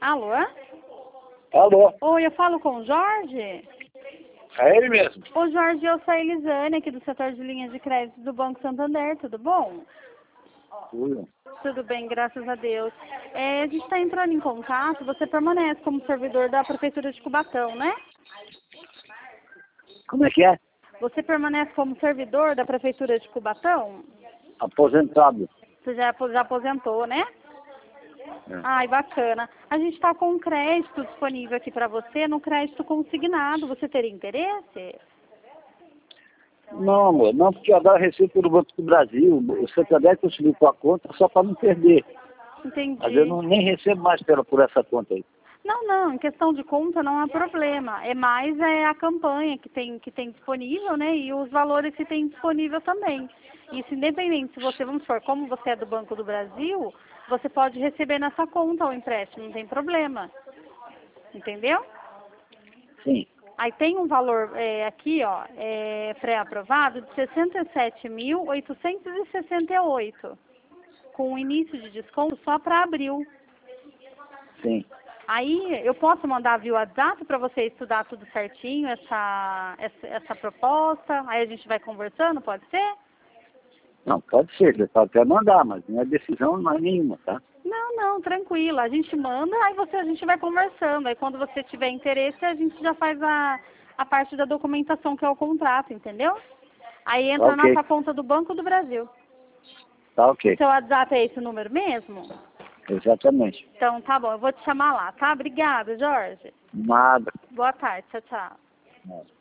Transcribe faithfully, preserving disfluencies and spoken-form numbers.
Alô? Alô? Oi, eu falo com o Jorge? É ele mesmo. Ô Jorge, eu sou a Elisane aqui do setor de linhas de crédito do Banco Santander, tudo bom? Tudo. Tudo bem, graças a Deus. É, a gente está entrando em contato, você permanece como servidor da Prefeitura de Cubatão, né? Como é que é? Você permanece como servidor da Prefeitura de Cubatão? Aposentado. Você já, já aposentou, né? É. Ai, bacana. A gente está com um crédito disponível aqui para você, no crédito consignado. Você teria interesse? Não, amor, não, porque agora eu recebo pelo Banco do Brasil. O Santander conseguiu com a conta só para não perder. Entendi. Mas eu não, nem recebo mais pela, por essa conta aí. Não, não, em questão de conta não há problema. É mais é a campanha que tem, que tem disponível, né? E os valores que tem disponível também. Isso independente se você, vamos supor, como você é do Banco do Brasil, você pode receber nessa conta o empréstimo, não tem problema. Entendeu? Sim. Aí tem um valor é, aqui, ó, é, pré-aprovado de sessenta e sete mil oitocentos e sessenta e oito, com o início de desconto só para abril. Sim. Aí eu posso mandar via WhatsApp para você estudar tudo certinho, essa, essa, essa proposta, aí a gente vai conversando, pode ser? Não, pode ser, você pode até mandar, mas minha decisão não é nenhuma, tá? Não, não, tranquilo, a gente manda, aí você, a gente vai conversando, aí quando você tiver interesse a gente já faz a, a parte da documentação que é o contrato, entendeu? Aí entra Tá na ok. nossa conta do Banco do Brasil. Tá ok. Seu WhatsApp é esse número mesmo? Exatamente. Então tá bom, eu vou te chamar lá, tá? Obrigada, Jorge. Nada. Boa tarde, tchau, tchau. Nada.